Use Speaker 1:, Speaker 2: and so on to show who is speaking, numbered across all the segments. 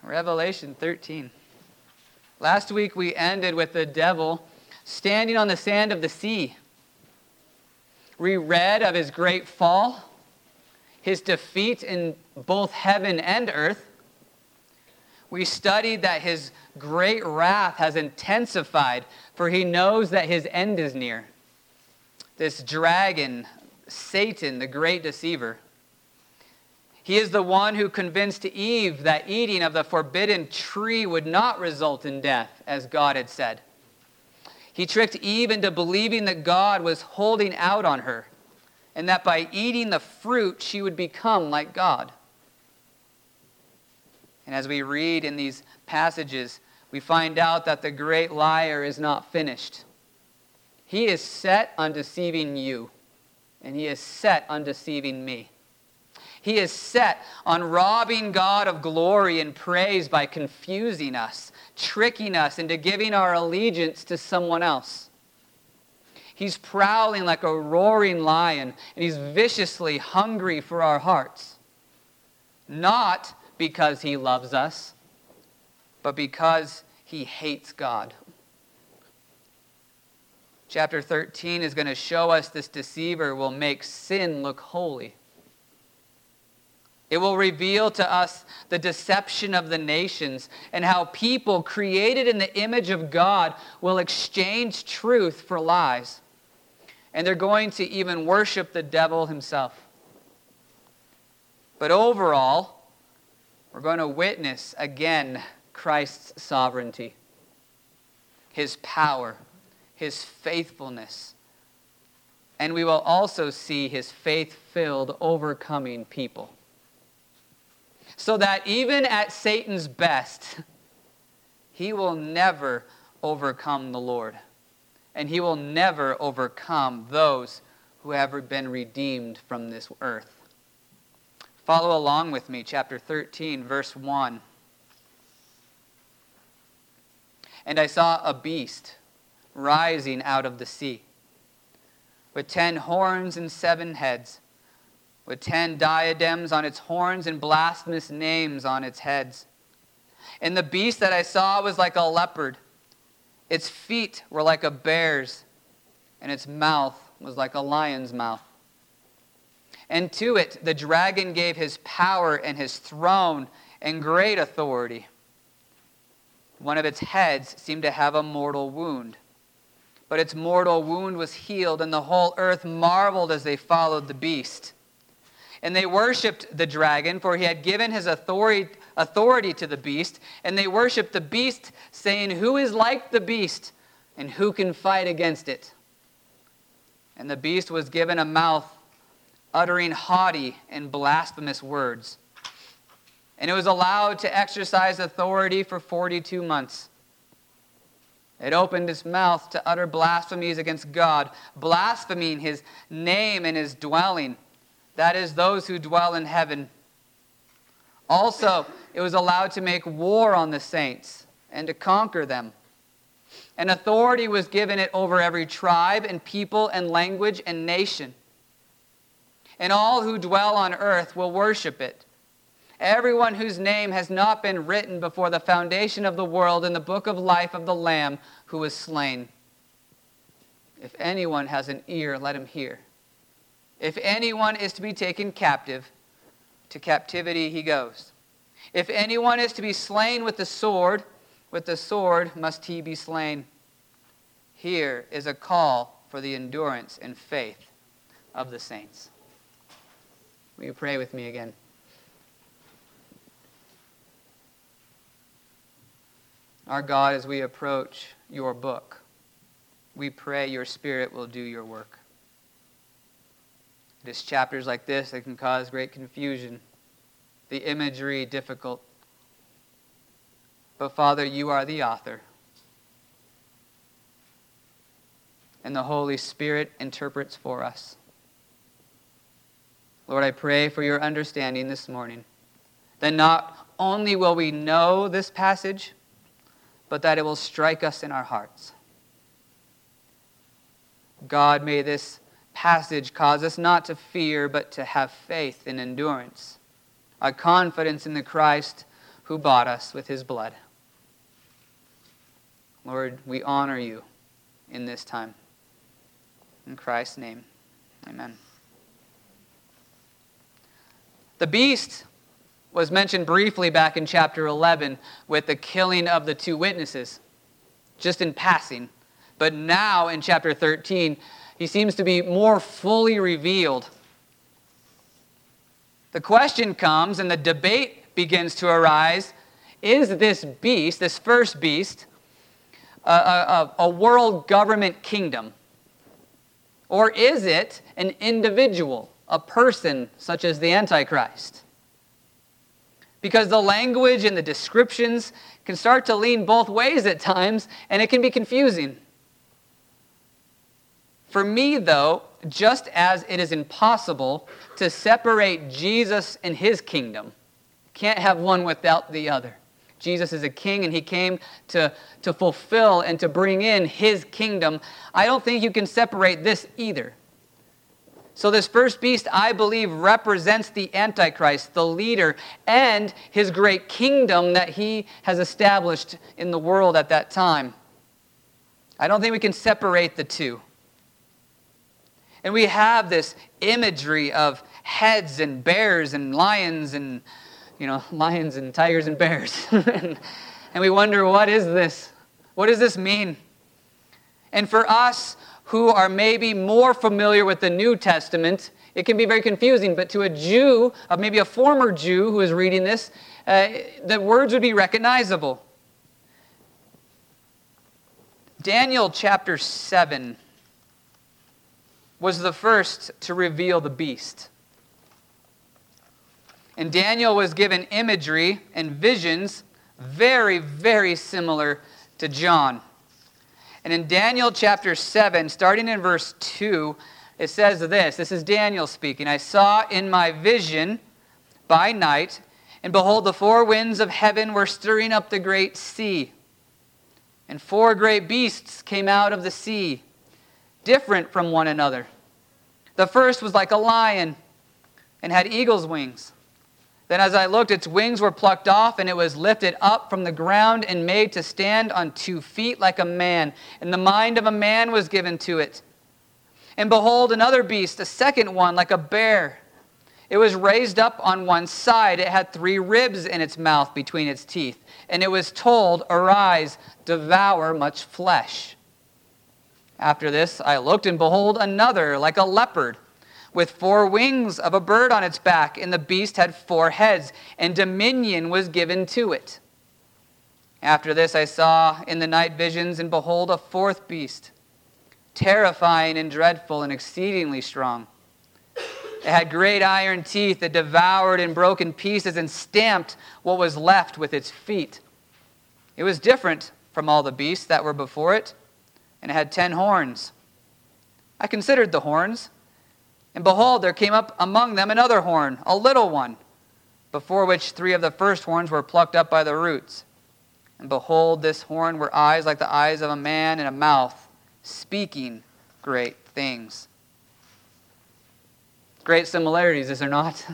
Speaker 1: Revelation 13. Last week we ended with the devil standing on the sand of the sea. We read of his great fall, his defeat in both heaven and earth. We studied that his great wrath has intensified, for he knows that his end is near. This dragon, Satan, the great deceiver. He is the one who convinced Eve that eating of the forbidden tree would not result in death, as God had said. He tricked Eve into believing that God was holding out on her, and that by eating the fruit, she would become like God. And as we read in these passages, we find out that the great liar is not finished. He is set on deceiving you, and he is set on deceiving me. He is set on robbing God of glory and praise by confusing us, tricking us into giving our allegiance to someone else. He's prowling like a roaring lion, and he's viciously hungry for our hearts. Not because he loves us, but because he hates God. Chapter 13 is going to show us this deceiver will make sin look holy. It will reveal to us the deception of the nations and how people created in the image of God will exchange truth for lies. And they're going to even worship the devil himself. But overall, we're going to witness again Christ's sovereignty, his power, his faithfulness. And we will also see his faith-filled, overcoming people. So that even at Satan's best, he will never overcome the Lord. And he will never overcome those who have been redeemed from this earth. Follow along with me, chapter 13, verse 1. And I saw a beast rising out of the sea, with 10 horns and 7 heads, with 10 diadems on its horns and blasphemous names on its heads. And the beast that I saw was like a leopard. Its feet were like a bear's, and its mouth was like a lion's mouth. And to it the dragon gave his power and his throne and great authority. One of its heads seemed to have a mortal wound. But its mortal wound was healed, and the whole earth marveled as they followed the beast. And they worshipped the dragon, for he had given his authority to the beast. And they worshipped the beast, saying, "Who is like the beast, and who can fight against it?" And the beast was given a mouth, uttering haughty and blasphemous words. And it was allowed to exercise authority for 42 months. It opened its mouth to utter blasphemies against God, blaspheming his name and his dwelling. That is, those who dwell in heaven. Also, it was allowed to make war on the saints and to conquer them. And authority was given it over every tribe and people and language and nation. And all who dwell on earth will worship it. Everyone whose name has not been written before the foundation of the world in the book of life of the Lamb who was slain. If anyone has an ear, let him hear. If anyone is to be taken captive, to captivity he goes. If anyone is to be slain with the sword must he be slain. Here is a call for the endurance and faith of the saints. Will you pray with me again? Our God, as we approach your book, we pray your Spirit will do your work. It is chapters like this that can cause great confusion, the imagery difficult. But Father, you are the author. And the Holy Spirit interprets for us. Lord, I pray for your understanding this morning, that not only will we know this passage, but that it will strike us in our hearts. God, may this passage cause us not to fear, but to have faith and endurance, a confidence in the Christ who bought us with his blood. Lord, we honor you in this time. In Christ's name, amen. The beast was mentioned briefly back in chapter 11 with the killing of the two witnesses, just in passing. But now in chapter 13, he seems to be more fully revealed. The question comes, and the debate begins to arise, is this beast, this first beast, a world government kingdom? Or is it an individual, a person such as the Antichrist? Because the language and the descriptions can start to lean both ways at times, and it can be confusing. For me, though, just as it is impossible to separate Jesus and his kingdom, can't have one without the other. Jesus is a king, and he came to fulfill and to bring in his kingdom. I don't think you can separate this either. So this first beast, I believe, represents the Antichrist, the leader, and his great kingdom that he has established in the world at that time. I don't think we can separate the two. And we have this imagery of heads and bears and lions and, lions and tigers and bears. And we wonder, what is this? What does this mean? And for us who are maybe more familiar with the New Testament, it can be very confusing. But to a Jew, maybe a former Jew who is reading this, the words would be recognizable. Daniel chapter 7 was the first to reveal the beast. And Daniel was given imagery and visions very, very similar to John. And in Daniel chapter 7, starting in verse 2, it says this. This is Daniel speaking. I saw in my vision by night, and behold, the four winds of heaven were stirring up the great sea. And four great beasts came out of the sea, different from one another. The first was like a lion and had eagle's wings. Then as I looked, its wings were plucked off, and it was lifted up from the ground and made to stand on 2 feet like a man. And the mind of a man was given to it. And behold, another beast, a second one, like a bear. It was raised up on one side. It had 3 ribs in its mouth between its teeth. And it was told, arise, devour much flesh. After this, I looked, and behold, another, like a leopard, with 4 wings of a bird on its back, and the beast had 4 heads, and dominion was given to it. After this, I saw in the night visions, and behold, a 4th beast, terrifying and dreadful and exceedingly strong. It had great iron teeth that devoured and broke in pieces and stamped what was left with its feet. It was different from all the beasts that were before it, and it had 10 horns. I considered the horns, and behold, there came up among them another horn, a little one, before which 3 of the first horns were plucked up by the roots. And behold, this horn were eyes like the eyes of a man, and a mouth speaking great things. Great similarities, is there not?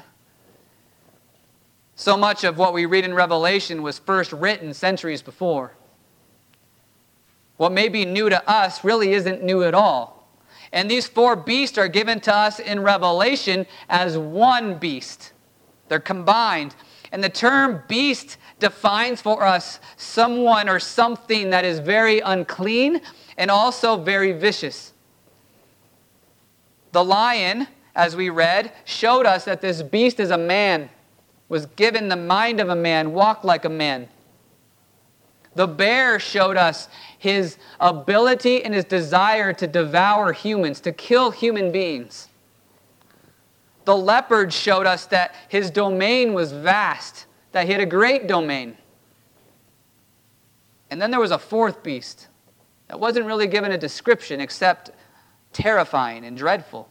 Speaker 1: So much of what we read in Revelation was first written centuries before. What may be new to us really isn't new at all. And these 4 beasts are given to us in Revelation as one beast. They're combined. And the term beast defines for us someone or something that is very unclean and also very vicious. The lion, as we read, showed us that this beast is a man, was given the mind of a man, walked like a man. The bear showed us his ability and his desire to devour humans, to kill human beings. The leopard showed us that his domain was vast, that he had a great domain. And then there was a 4th beast that wasn't really given a description except terrifying and dreadful.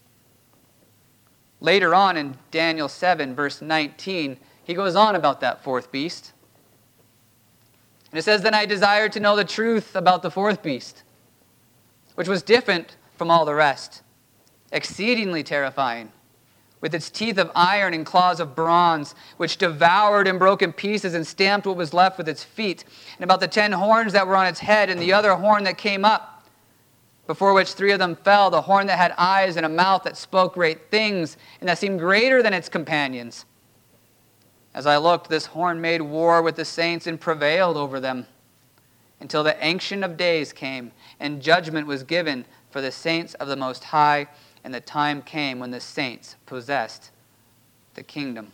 Speaker 1: Later on in Daniel 7, verse 19, he goes on about that 4th beast. And it says, then I desired to know the truth about the 4th beast, which was different from all the rest, exceedingly terrifying, with its teeth of iron and claws of bronze, which devoured and broke in pieces and stamped what was left with its feet, and about the 10 horns that were on its head, and the other horn that came up, before which 3 of them fell, the horn that had eyes and a mouth that spoke great things, and that seemed greater than its companions. As I looked, this horn made war with the saints and prevailed over them, until the Ancient of Days came, and judgment was given for the saints of the Most High, and the time came when the saints possessed the kingdom.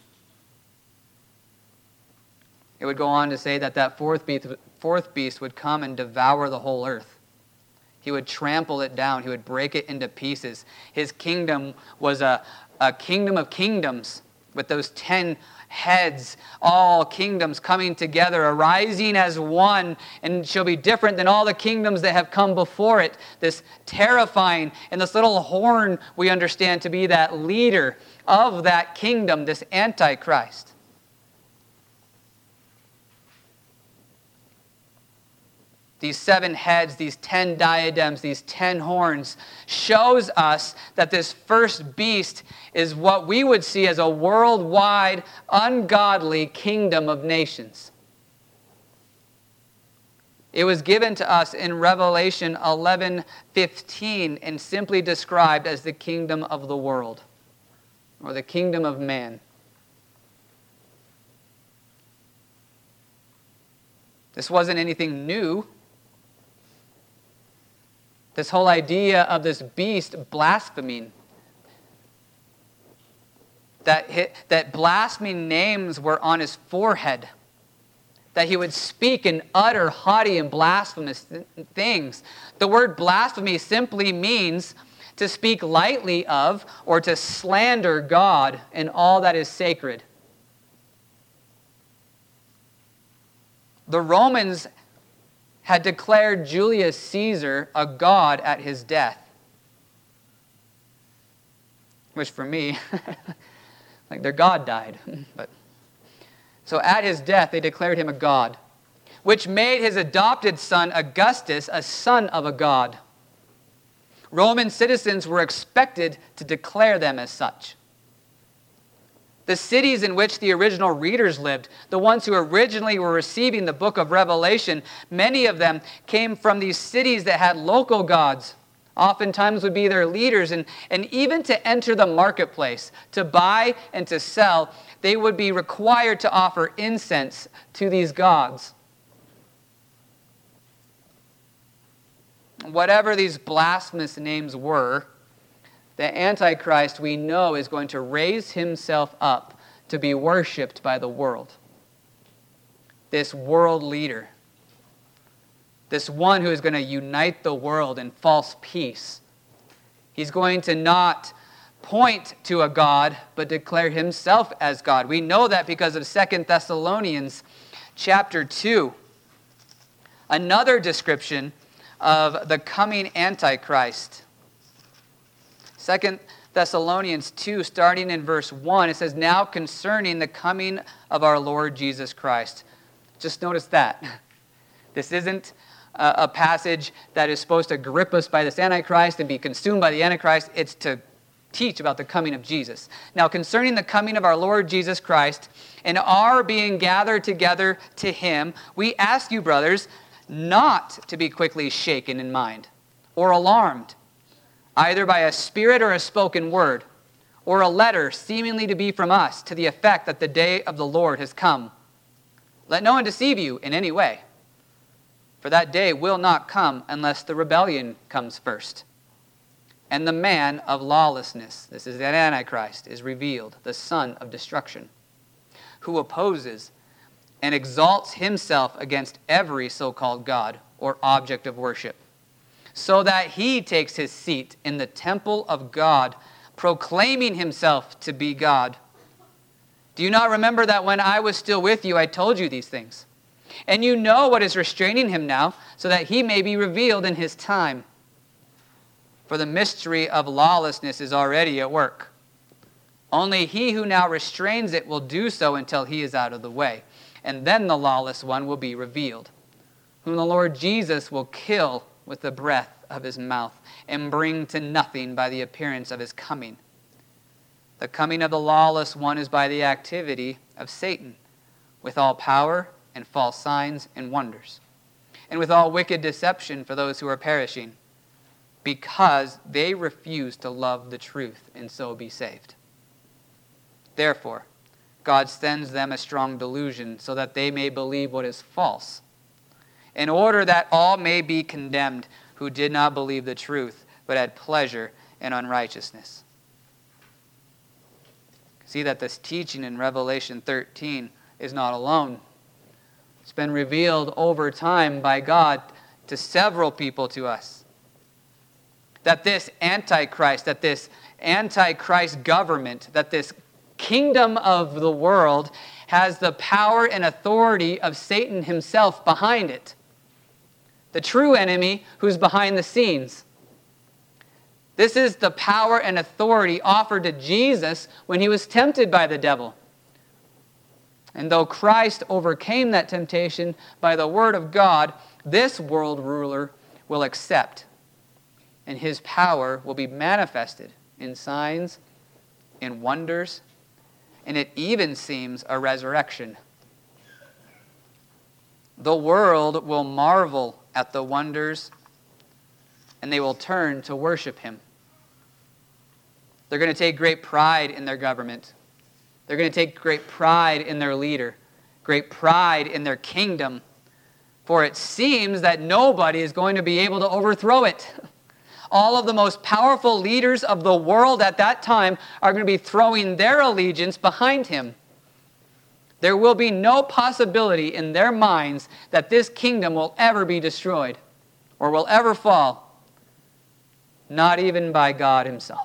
Speaker 1: It would go on to say that fourth beast would come and devour the whole earth. He would trample it down. He would break it into pieces. His kingdom was a kingdom of kingdoms with those 10 heads, all kingdoms coming together, arising as one, and shall be different than all the kingdoms that have come before it. This terrifying, and this little horn we understand to be that leader of that kingdom, this Antichrist. These 7 heads, these 10 diadems, these 10 horns, shows us that this first beast is what we would see as a worldwide, ungodly kingdom of nations. It was given to us in Revelation 11:15 and simply described as the kingdom of the world, or the kingdom of man. This wasn't anything new. This whole idea of this beast blaspheming, that blaspheming names were on his forehead, that he would speak and utter haughty and blasphemous things. The word blasphemy simply means to speak lightly of or to slander God and all that is sacred. The Romans had declared Julius Caesar a god at his death. Which for me, like their god died. So at his death, they declared him a god, which made his adopted son Augustus a son of a god. Roman citizens were expected to declare them as such. The cities in which the original readers lived, the ones who originally were receiving the book of Revelation, many of them came from these cities that had local gods, oftentimes would be their leaders, and even to enter the marketplace, to buy and to sell, they would be required to offer incense to these gods. Whatever these blasphemous names were, the Antichrist, we know, is going to raise himself up to be worshipped by the world. This world leader. This one who is going to unite the world in false peace. He's going to not point to a God, but declare himself as God. We know that because of 2 Thessalonians chapter 2. Another description of the coming Antichrist. 2 Thessalonians 2, starting in verse 1, it says, "Now concerning the coming of our Lord Jesus Christ." Just notice that. This isn't a passage that is supposed to grip us by this Antichrist and be consumed by the Antichrist. It's to teach about the coming of Jesus. "Now concerning the coming of our Lord Jesus Christ and our being gathered together to him, we ask you, brothers, not to be quickly shaken in mind or alarmed, either by a spirit or a spoken word, or a letter seemingly to be from us, to the effect that the day of the Lord has come. Let no one deceive you in any way, for that day will not come unless the rebellion comes first. And the man of lawlessness," this is that Antichrist, "is revealed, the son of destruction, who opposes and exalts himself against every so-called God or object of worship, so that he takes his seat in the temple of God, proclaiming himself to be God. Do you not remember that when I was still with you, I told you these things? And you know what is restraining him now, so that he may be revealed in his time. For the mystery of lawlessness is already at work. Only he who now restrains it will do so until he is out of the way. And then the lawless one will be revealed, whom the Lord Jesus will kill with the breath of his mouth and bring to nothing by the appearance of his coming. The coming of the lawless one is by the activity of Satan, with all power and false signs and wonders, and with all wicked deception for those who are perishing, because they refuse to love the truth and so be saved. Therefore, God sends them a strong delusion so that they may believe what is false, in order that all may be condemned who did not believe the truth, but had pleasure in unrighteousness. See that this teaching in Revelation 13 is not alone. It's been revealed over time by God to several people to us. That this Antichrist government, that this kingdom of the world has the power and authority of Satan himself behind it. The true enemy who's behind the scenes. This is the power and authority offered to Jesus when he was tempted by the devil. And though Christ overcame that temptation by the word of God, this world ruler will accept, and his power will be manifested in signs, in wonders, and it even seems a resurrection. The world will marvel at the wonders, and they will turn to worship him. They're going to take great pride in their government. They're going to take great pride in their leader, great pride in their kingdom, for it seems that nobody is going to be able to overthrow it. All of the most powerful leaders of the world at that time are going to be throwing their allegiance behind him. There will be no possibility in their minds that this kingdom will ever be destroyed or will ever fall, not even by God himself.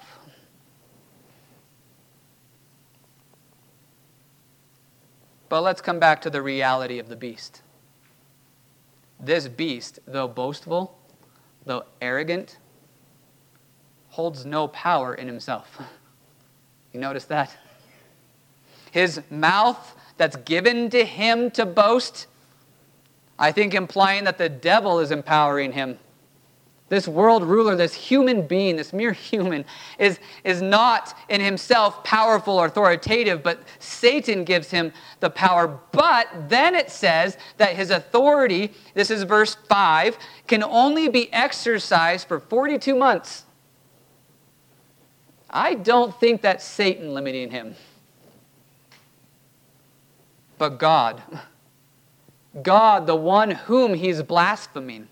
Speaker 1: But let's come back to the reality of the beast. This beast, though boastful, though arrogant, holds no power in himself. You notice that? His mouth that's given to him to boast, I think implying that the devil is empowering him. This world ruler, this human being, this mere human, is not in himself powerful or authoritative, but Satan gives him the power. But then it says that his authority, this is verse 5, can only be exercised for 42 months. I don't think that's Satan limiting him, but God. God, the one whom he's blaspheming.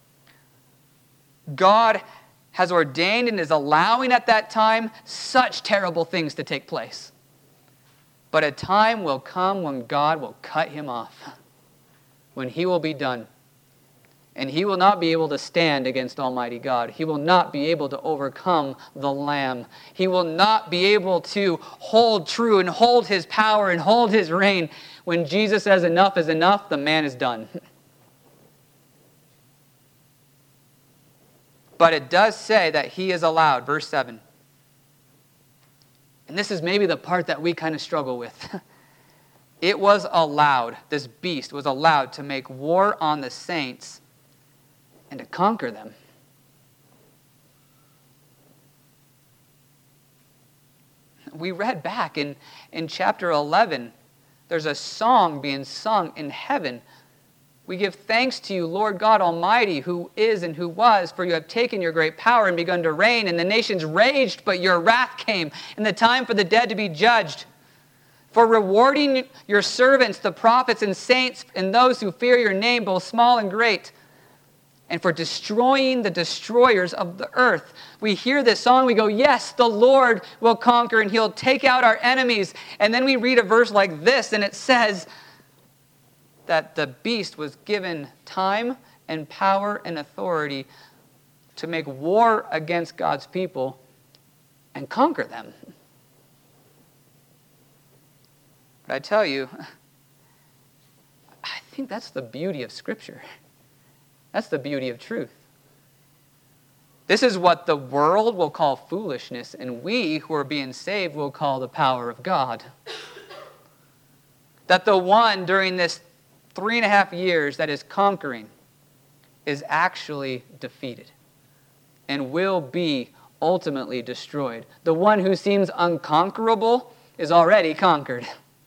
Speaker 1: God has ordained and is allowing at that time such terrible things to take place. But a time will come when God will cut him off, when he will be done. And he will not be able to stand against Almighty God. He will not be able to overcome the Lamb. He will not be able to hold true and hold his power and hold his reign. When Jesus says enough is enough, the man is done. But it does say that he is allowed, verse 7. And this is maybe the part that we kind of struggle with. It was allowed, this beast was allowed to make war on the saints and to conquer them. We read back in chapter 11, there's a song being sung in heaven. We give thanks to you, Lord God Almighty, who is and who was, for you have taken your great power and begun to reign, and the nations raged, but your wrath came, and the time for the dead to be judged. For rewarding your servants, the prophets and saints, and those who fear your name, both small and great, and for destroying the destroyers of the earth. We hear this song, we go, yes, the Lord will conquer, and he'll take out our enemies. And then we read a verse like this, and it says that the beast was given time and power and authority to make war against God's people and conquer them. But I tell you, I think that's the beauty of Scripture. That's the beauty of truth. This is what the world will call foolishness, and we who are being saved will call the power of God. That the one during this 3.5 years that is conquering is actually defeated and will be ultimately destroyed. The one who seems unconquerable is already conquered.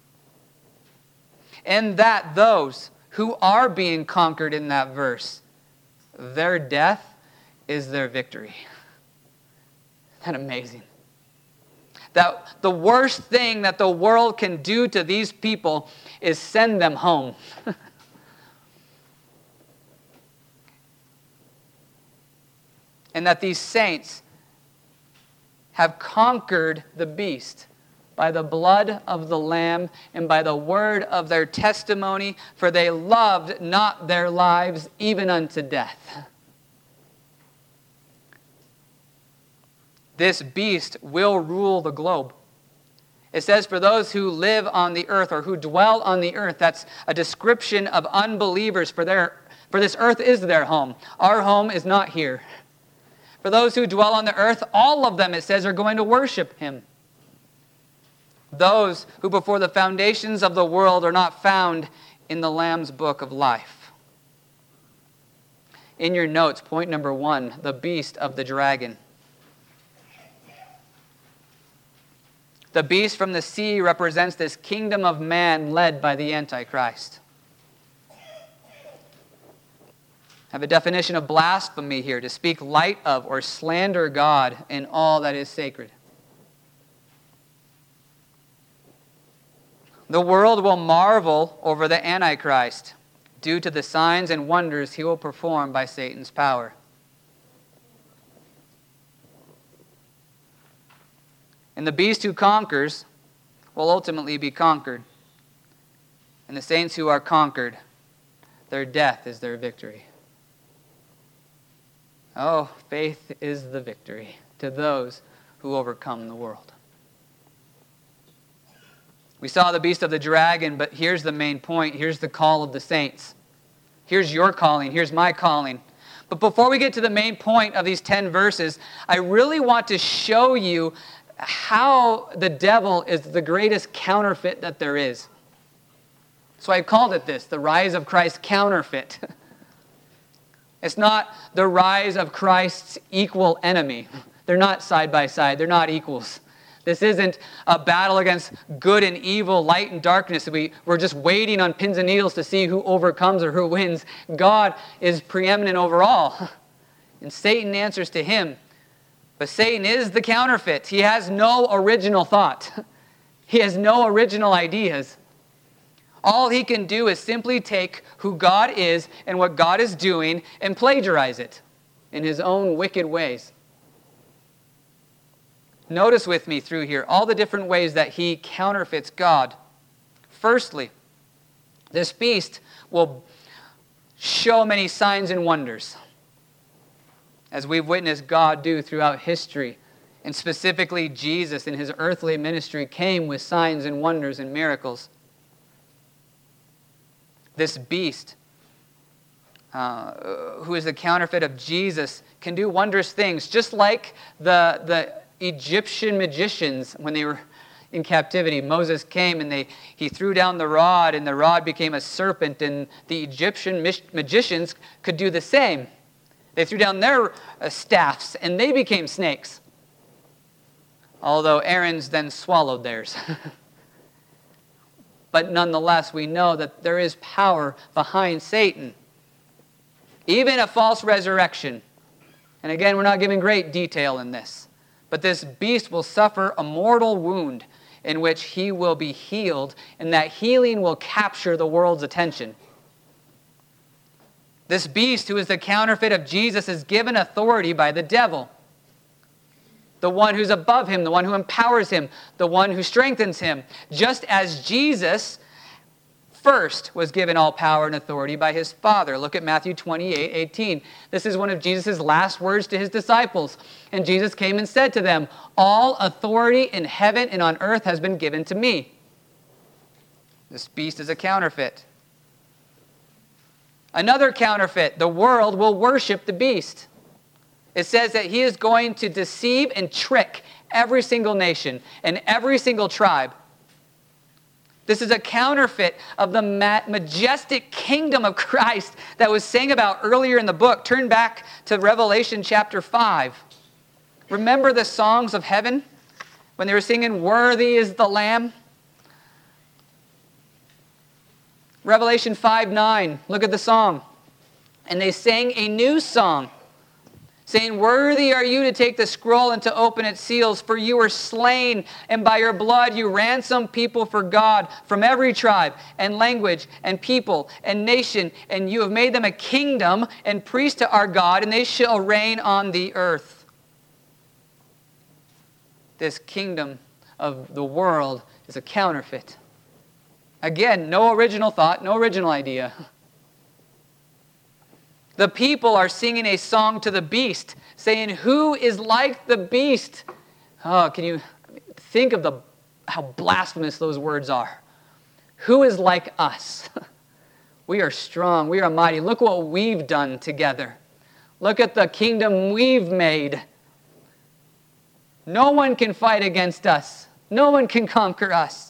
Speaker 1: And that those who are being conquered in that verse, their death is their victory. Isn't that amazing? That the worst thing that the world can do to these people is send them home. And that these saints have conquered the beast by the blood of the Lamb and by the word of their testimony, for they loved not their lives even unto death. This beast will rule the globe. It says, for those who live on the earth or who dwell on the earth, that's a description of unbelievers, for this earth is their home. Our home is not here. For those who dwell on the earth, all of them, it says, are going to worship him. Those who before the foundations of the world are not found in the Lamb's book of life. In your notes, point number 1, the beast of the dragon. The beast from the sea represents this kingdom of man led by the Antichrist. I have a definition of blasphemy here: to speak light of or slander God in all that is sacred. The world will marvel over the Antichrist due to the signs and wonders he will perform by Satan's power. And the beast who conquers will ultimately be conquered. And the saints who are conquered, their death is their victory. Oh, faith is the victory to those who overcome the world. We saw the beast of the dragon, but here's the main point. Here's the call of the saints. Here's your calling. Here's my calling. But before we get to the main point of these 10 verses, I really want to show you how the devil is the greatest counterfeit that there is. So I called it this, the rise of Christ's counterfeit. It's not the rise of Christ's equal enemy. They're not side by side. They're not equals. This isn't a battle against good and evil, light and darkness. We're just waiting on pins and needles to see who overcomes or who wins. God is preeminent over all. And Satan answers to him. But Satan is the counterfeit. He has no original thought. He has no original ideas. All he can do is simply take who God is and what God is doing and plagiarize it in his own wicked ways. Notice with me through here all the different ways that he counterfeits God. Firstly, this beast will show many signs and wonders, as we've witnessed God do throughout history. And specifically, Jesus in his earthly ministry came with signs and wonders and miracles. This beast, who is the counterfeit of Jesus, can do wondrous things, just like the Egyptian magicians when they were in captivity. Moses came and he threw down the rod, and the rod became a serpent, and the Egyptian magicians could do the same. They threw down their staffs, and they became snakes. Although Aaron's then swallowed theirs. But nonetheless, we know that there is power behind Satan. Even a false resurrection. And again, we're not giving great detail in this. But this beast will suffer a mortal wound in which he will be healed, and that healing will capture the world's attention. This beast, who is the counterfeit of Jesus, is given authority by the devil. The one who's above him, the one who empowers him, the one who strengthens him. Just as Jesus first was given all power and authority by his Father. Look at Matthew 28:18. This is one of Jesus' last words to his disciples. And Jesus came and said to them, "All authority in heaven and on earth has been given to me." This beast is a counterfeit. Another counterfeit, the world will worship the beast. It says that he is going to deceive and trick every single nation and every single tribe. This is a counterfeit of the majestic kingdom of Christ that was sang about earlier in the book. Turn back to Revelation chapter 5. Remember the songs of heaven when they were singing, "Worthy is the Lamb"? Revelation 5:9, look at the song. And they sang a new song, saying, "Worthy are you to take the scroll and to open its seals, for you were slain, and by your blood you ransomed people for God from every tribe and language and people and nation, and you have made them a kingdom and priests to our God, and they shall reign on the earth." This kingdom of the world is a counterfeit. Again, no original thought, no original idea. The people are singing a song to the beast, saying, "Who is like the beast?" Oh, can you think of how blasphemous those words are? Who is like us? We are strong. We are mighty. Look what we've done together. Look at the kingdom we've made. No one can fight against us. No one can conquer us.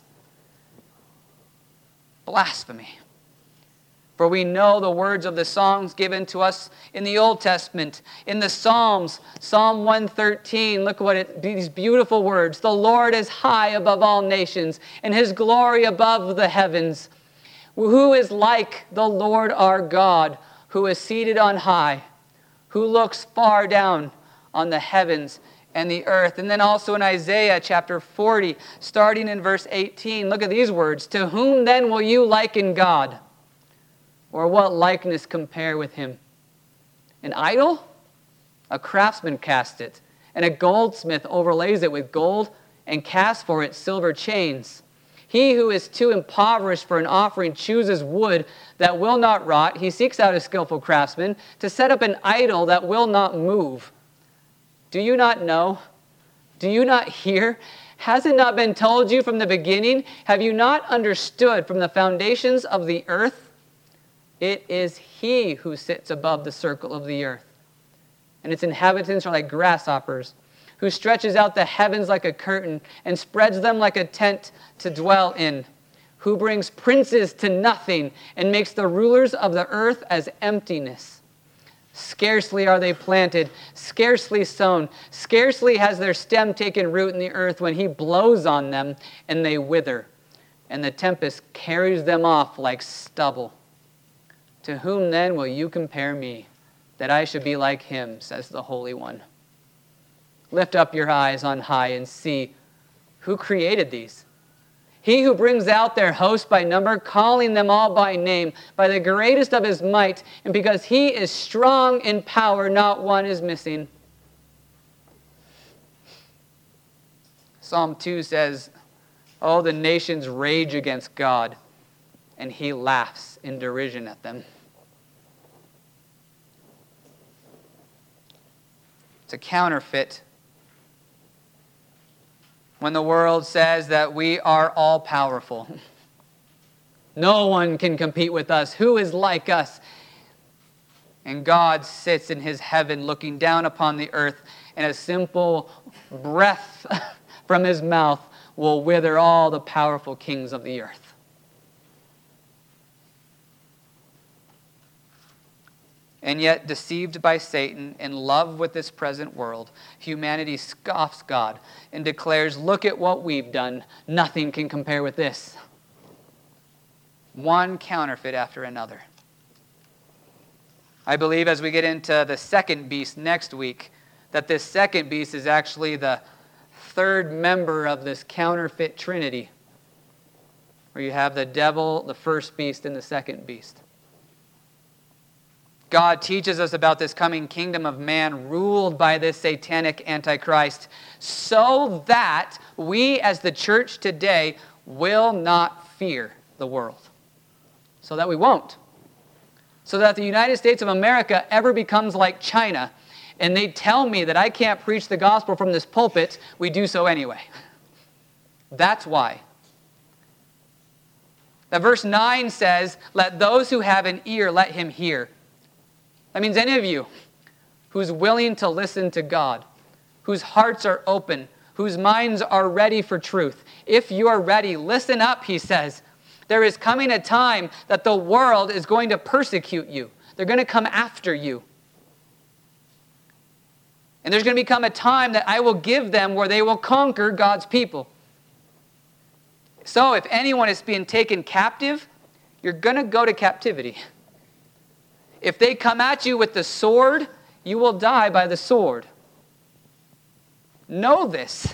Speaker 1: Blasphemy. For we know the words of the songs given to us in the Old Testament, in the Psalms, Psalm 113, look what these beautiful words. "The Lord is high above all nations, and his glory above the heavens. Who is like the Lord our God, who is seated on high, who looks far down on the heavens and the earth." And then also in Isaiah chapter 40, starting in verse 18, look at these words. "To whom then will you liken God? Or what likeness compare with him? An idol? A craftsman cast it, and a goldsmith overlays it with gold and casts for it silver chains. He who is too impoverished for an offering chooses wood that will not rot. He seeks out a skillful craftsman to set up an idol that will not move. Do you not know? Do you not hear? Has it not been told you from the beginning? Have you not understood from the foundations of the earth? It is he who sits above the circle of the earth, and its inhabitants are like grasshoppers, who stretches out the heavens like a curtain and spreads them like a tent to dwell in, who brings princes to nothing and makes the rulers of the earth as emptiness. Scarcely are they planted, scarcely sown, scarcely has their stem taken root in the earth when he blows on them and they wither, and the tempest carries them off like stubble. To whom then will you compare me, that I should be like him, says the Holy One. Lift up your eyes on high and see who created these. He who brings out their host by number, calling them all by name, by the greatest of his might, and because he is strong in power, not one is missing. Psalm 2 says, "Oh, the nations rage against God, and he laughs in derision at them." It's a counterfeit. When the world says that we are all powerful, no one can compete with us. Who is like us? And God sits in his heaven looking down upon the earth, and a simple breath from his mouth will wither all the powerful kings of the earth. And yet, deceived by Satan, in love with this present world, humanity scoffs God and declares, "Look at what we've done. Nothing can compare with this." One counterfeit after another. I believe as we get into the second beast next week, that this second beast is actually the third member of this counterfeit trinity, where you have the devil, the first beast, and the second beast. God teaches us about this coming kingdom of man ruled by this satanic antichrist so that we as the church today will not fear the world. So that we won't. So that the United States of America ever becomes like China and they tell me that I can't preach the gospel from this pulpit, we do so anyway. That's why. Now, verse 9 says, "Let those who have an ear, let him hear." That means any of you who's willing to listen to God, whose hearts are open, whose minds are ready for truth. If you are ready, listen up, he says. There is coming a time that the world is going to persecute you. They're going to come after you. And there's going to become a time that I will give them where they will conquer God's people. So if anyone is being taken captive, you're going to go to captivity. If they come at you with the sword, you will die by the sword. Know this.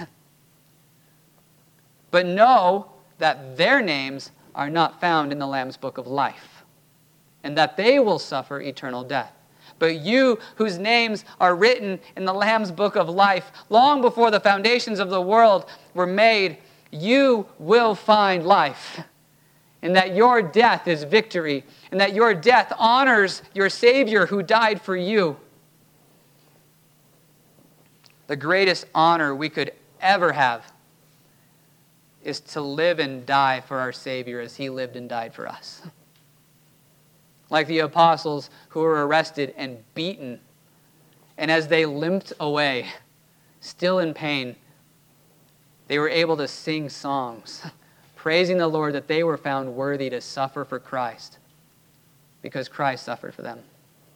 Speaker 1: But know that their names are not found in the Lamb's book of life, and that they will suffer eternal death. But you, whose names are written in the Lamb's book of life, long before the foundations of the world were made, you will find life. And that your death is victory. And that your death honors your Savior who died for you. The greatest honor we could ever have is to live and die for our Savior as He lived and died for us. Like the apostles who were arrested and beaten. And as they limped away, still in pain, they were able to sing songs, praising the Lord that they were found worthy to suffer for Christ, because Christ suffered for them.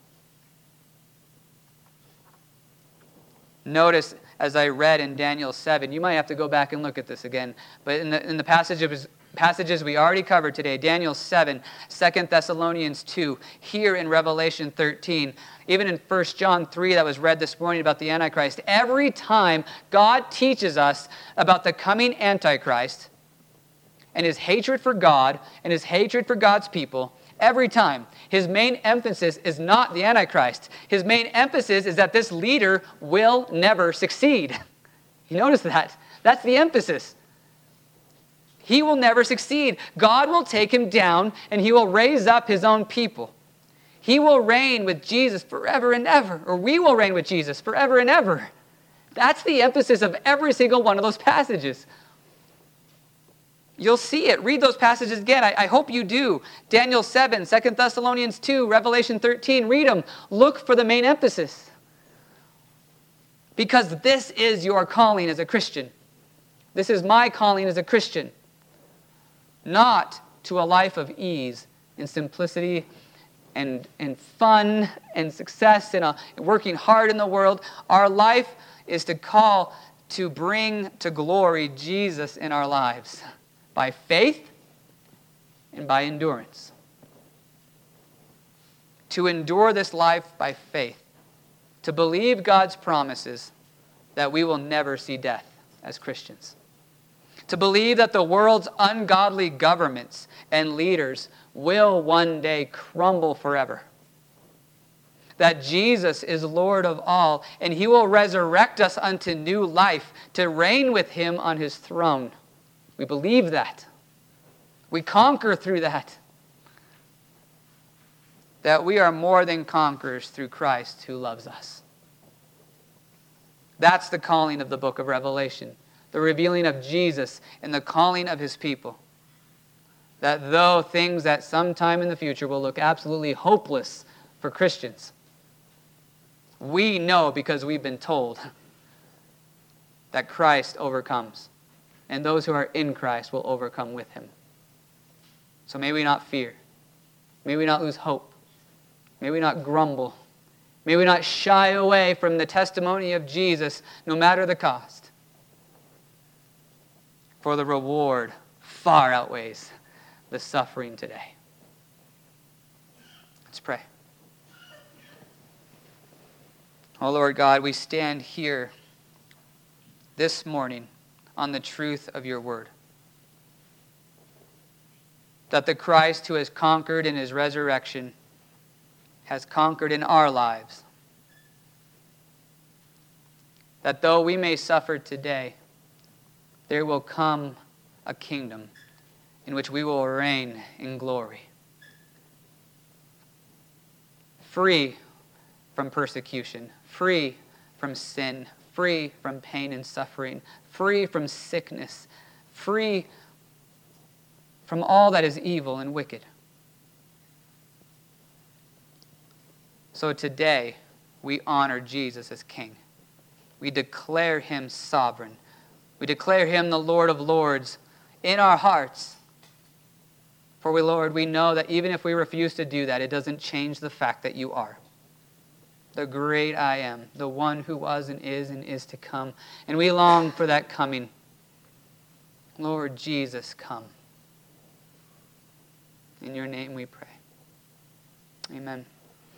Speaker 1: Notice, as I read in Daniel 7, you might have to go back and look at this again, but in the passages we already covered today, Daniel 7, 2 Thessalonians 2, here in Revelation 13, even in 1 John 3 that was read this morning about the Antichrist, every time God teaches us about the coming Antichrist and his hatred for God and his hatred for God's people, every time, his main emphasis is not the Antichrist. His main emphasis is that this leader will never succeed. You notice that? That's the emphasis. He will never succeed. God will take him down and he will raise up his own people. He will reign with Jesus forever and ever, or we will reign with Jesus forever and ever. That's the emphasis of every single one of those passages. You'll see it. Read those passages again. I hope you do. Daniel 7, 2 Thessalonians 2, Revelation 13. Read them. Look for the main emphasis. Because this is your calling as a Christian. This is my calling as a Christian. Not to a life of ease and simplicity and fun and success and working hard in the world. Our life is to call to bring to glory Jesus in our lives by faith and by endurance. To endure this life by faith. To believe God's promises that we will never see death as Christians. To believe that the world's ungodly governments and leaders will one day crumble forever. That Jesus is Lord of all, and He will resurrect us unto new life to reign with Him on His throne. We believe that. We conquer through that. That we are more than conquerors through Christ who loves us. That's the calling of the book of Revelation. The revealing of Jesus and the calling of His people. That though things at some time in the future will look absolutely hopeless for Christians, we know because we've been told that Christ overcomes. And those who are in Christ will overcome with Him. So may we not fear. May we not lose hope. May we not grumble. May we not shy away from the testimony of Jesus, no matter the cost. For the reward far outweighs the suffering today. Let's pray. Oh Lord God, we stand here this morning on the truth of your word. That the Christ who has conquered in his resurrection has conquered in our lives. That though we may suffer today, there will come a kingdom in which we will reign in glory. Free from persecution, free from sin, free from pain and suffering, free from sickness, free from all that is evil and wicked. So today, we honor Jesus as King. We declare Him sovereign. We declare Him the Lord of Lords in our hearts. For Lord, we know that even if we refuse to do that, it doesn't change the fact that you are. the great I am, the one who was and is to come. And we long for that coming. Lord Jesus, come. In your name we pray. Amen.